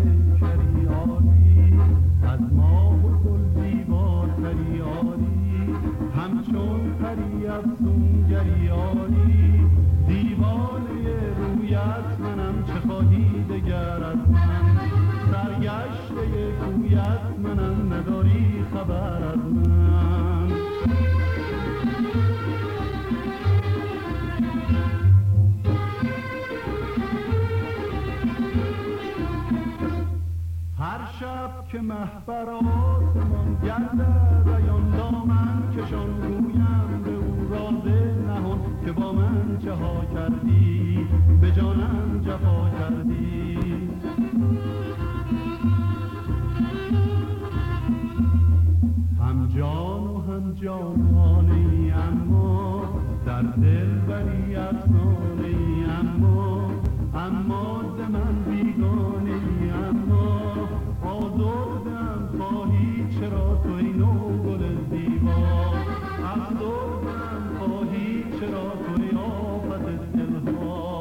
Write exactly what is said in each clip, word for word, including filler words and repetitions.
پیکری آری، از ماه و گل زیباتری آری، همچون پری افسونگری آری، دیوانه رویت منم، چه خواهی دگر از من؟ سرگشته کویت منم، نداری خبر از من. هر شب که مهبر آسمان گردد عیان دامن کشان، گویم به او راز نهان که با من چه ها کردی، به جانم جفا کردی. هم جان و هم جانانه ای، اما در دل بری افسانه ای، اما اما ز من بیگانه ای، اما آزردم خواهی چرا تو ای نو گل زیبا، افسردم خواهی چرا تو ای آفت دلها.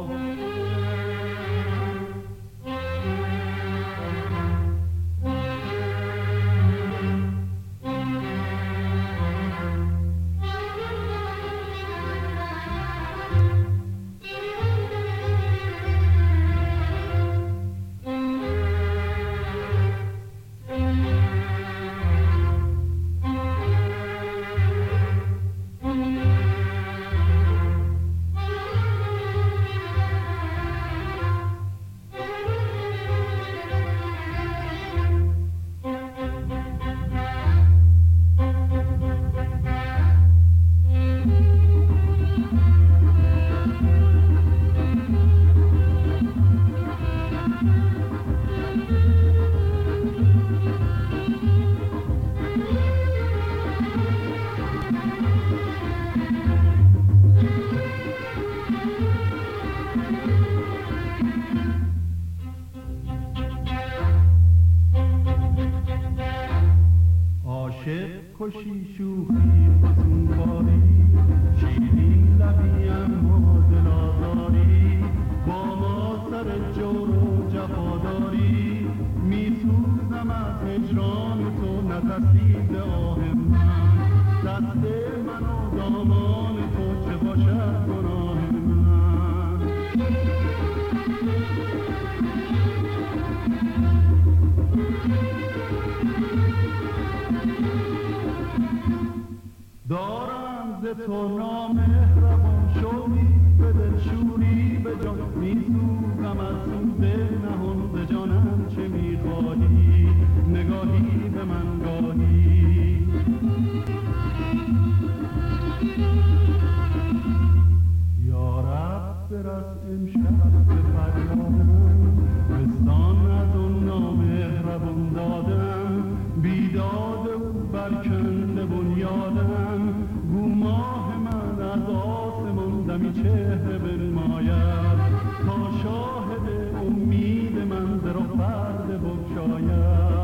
خوشی شوخی فسون کاری، شیرین لبی اما دل آزاری، با ما سر جور و جفاداری، می سوزم از هجران تو نترسید آه من، دست من و دامان تو چه باشد گناه من. دارم ز تو نامهربان شوقی به دل شوری به جان، می سوزم از سوز نهان ز جانم چه می خواهی، نگاهی به من گاهی. یا رب برس امشب به فریادم، رستان از اون نامهربان دادم، بیداد او برکنده بنیادم، گو ماه من از آسمان دمی چهره بنماید، تا شاهد امید من ز رخ پرده بگشاید.